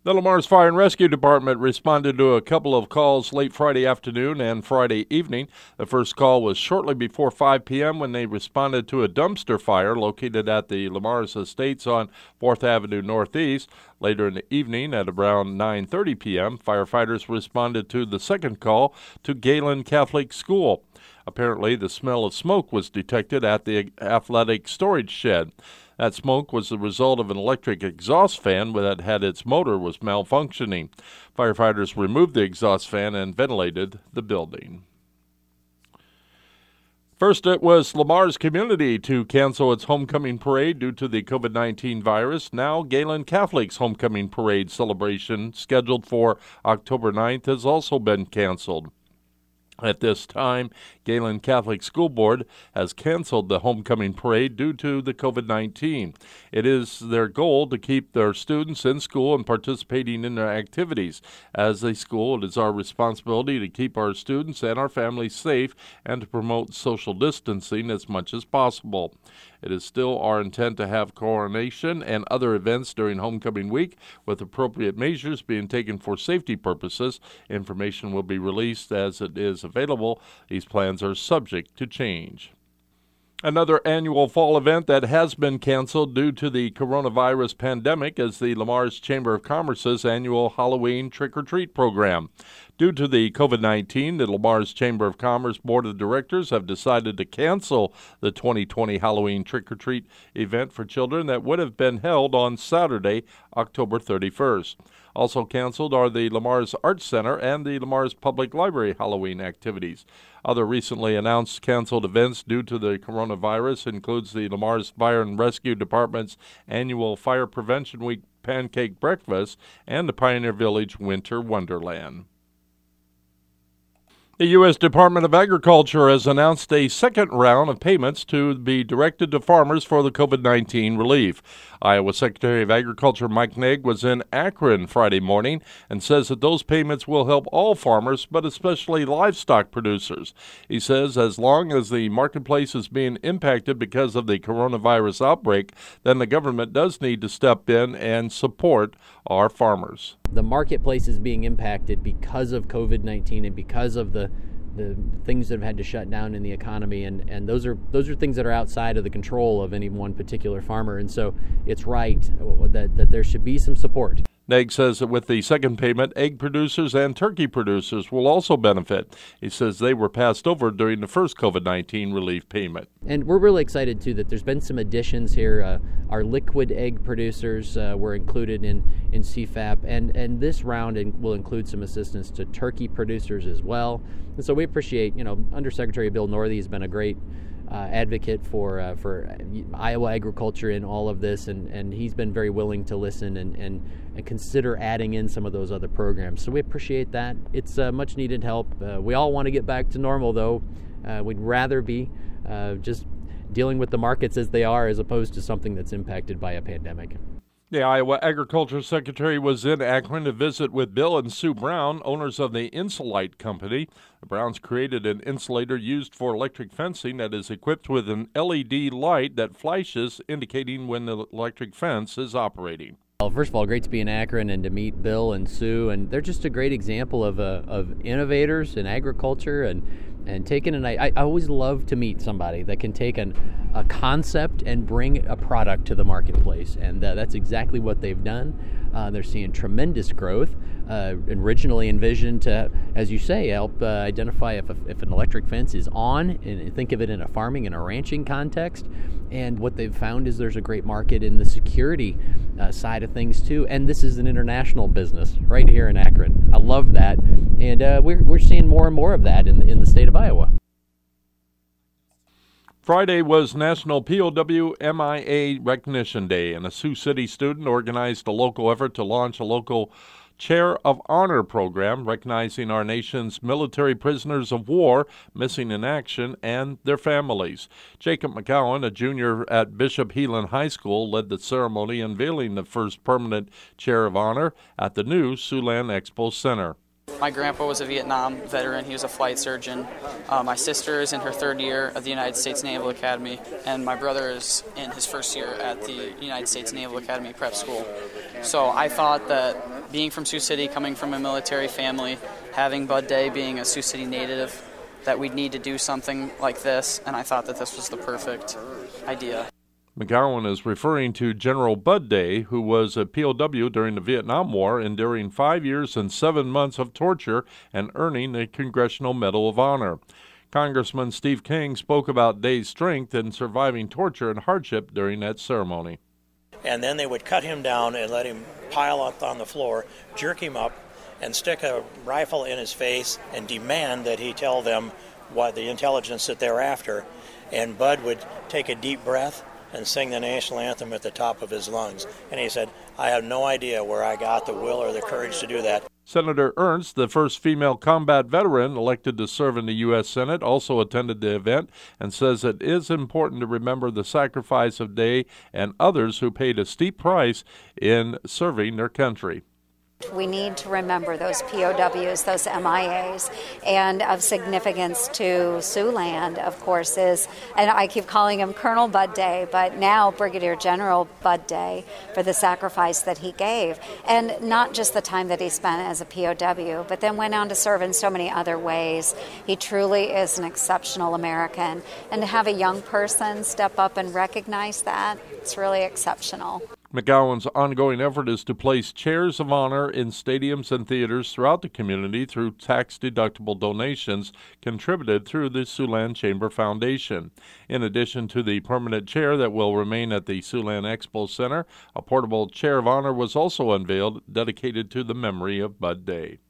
The Le Mars Fire and Rescue Department responded to a couple of calls late Friday afternoon and Friday evening. The first call was shortly before 5 p.m. when they responded to a dumpster fire located at the Le Mars Estates on 4th Avenue Northeast. Later in the evening at around 9:30 p.m., firefighters responded to the second call to Galen Catholic School. Apparently, the smell of smoke was detected at the athletic storage shed. That smoke was the result of an electric exhaust fan that had its motor was malfunctioning. Firefighters removed the exhaust fan and ventilated the building. First, it was Le Mars Community to cancel its homecoming parade due to the COVID-19 virus. Now, Galen Catholic's homecoming parade celebration, scheduled for October 9th, has also been canceled. At this time, Galen Catholic School Board has canceled the homecoming parade due to the COVID-19. It is their goal to keep their students in school and participating in their activities. As a school, it is our responsibility to keep our students and our families safe and to promote social distancing as much as possible. It is still our intent to have coronation and other events during homecoming week, with appropriate measures being taken for safety purposes. Information will be released as it is available. These plans are subject to change. Another annual fall event that has been canceled due to the coronavirus pandemic is the Le Mars Chamber of Commerce's annual Halloween trick-or-treat program. Due to the COVID-19, the Le Mars Chamber of Commerce Board of Directors have decided to cancel the 2020 Halloween trick-or-treat event for children that would have been held on Saturday, October 31st. Also canceled are the Le Mars Arts Center and the Le Mars Public Library Halloween activities. Other recently announced canceled events due to the coronavirus includes the Le Mars Fire and Rescue Department's annual Fire Prevention Week Pancake Breakfast and the Pioneer Village Winter Wonderland. The U.S. Department of Agriculture has announced a second round of payments to be directed to farmers for the COVID-19 relief. Iowa Secretary of Agriculture Mike Naig was in Akron Friday morning and says that those payments will help all farmers, but especially livestock producers. He says as long as the marketplace is being impacted because of the coronavirus outbreak, then the government does need to step in and support our farmers. The marketplace is being impacted because of COVID-19 and because of the things that have had to shut down in the economy, and those are things that are outside of the control of any one particular farmer. And so it's right that there should be some support. Naig says that with the second payment, egg producers and turkey producers will also benefit. He says they were passed over during the first COVID-19 relief payment. And we're really excited, too, that there's been some additions here. Our liquid egg producers were included in CFAP, and this round will include some assistance to turkey producers as well. And so we appreciate, Undersecretary Bill Northey has been a great advocate for Iowa agriculture in all of this, and he's been very willing to listen and consider adding in some of those other programs. So we appreciate that. It's much needed help. We all want to get back to normal, though. We'd rather be just dealing with the markets as they are as opposed to something that's impacted by a pandemic. The Iowa Agriculture Secretary was in Akron to visit with Bill and Sue Brown, owners of the Insulite Company. The Browns created an insulator used for electric fencing that is equipped with an LED light that flashes, indicating when the electric fence is operating. Well, first of all, great to be in Akron and to meet Bill and Sue, and they're just a great example of innovators in agriculture and taking I always love to meet somebody that can take a concept and bring a product to the marketplace, and that's exactly what they've done. They're seeing tremendous growth, originally envisioned to, as you say, help identify if an electric fence is on, and think of it in a farming and a ranching context. And what they've found is there's a great market in the security side of things too, and this is an international business right here in Akron. I love that, and we're seeing more and more of that in the state of Iowa. Friday was National POW/MIA Recognition Day, and a Sioux City student organized a local effort to launch a local Chair of Honor program recognizing our nation's military prisoners of war missing in action and their families. Jacob McCowan, a junior at Bishop Heelan High School, led the ceremony unveiling the first permanent Chair of Honor at the new Siouxland Expo Center. My grandpa was a Vietnam veteran. He was a flight surgeon. My sister is in her third year at the United States Naval Academy, and my brother is in his first year at the United States Naval Academy Prep School. So I thought that being from Sioux City, coming from a military family, having Bud Day being a Sioux City native, that we'd need to do something like this, and I thought that this was the perfect idea. McGowan is referring to General Bud Day, who was a POW during the Vietnam War, enduring 5 years and 7 months of torture and earning a Congressional Medal of Honor. Congressman Steve King spoke about Day's strength in surviving torture and hardship during that ceremony. And then they would cut him down and let him pile up on the floor, jerk him up, and stick a rifle in his face and demand that he tell them what the intelligence that they're after. And Bud would take a deep breath and sing the national anthem at the top of his lungs. And he said, I have no idea where I got the will or the courage to do that. Senator Ernst, the first female combat veteran elected to serve in the U.S. Senate, also attended the event and says it is important to remember the sacrifice of Day and others who paid a steep price in serving their country. We need to remember those POWs, those MIAs, and of significance to Siouxland, of course, is, and I keep calling him Colonel Bud Day, but now Brigadier General Bud Day, for the sacrifice that he gave. And not just the time that he spent as a POW, but then went on to serve in so many other ways. He truly is an exceptional American. And to have a young person step up and recognize that, it's really exceptional. McGowan's ongoing effort is to place chairs of honor in stadiums and theaters throughout the community through tax-deductible donations contributed through the Siouxland Chamber Foundation. In addition to the permanent chair that will remain at the Siouxland Expo Center, a portable chair of honor was also unveiled dedicated to the memory of Bud Day.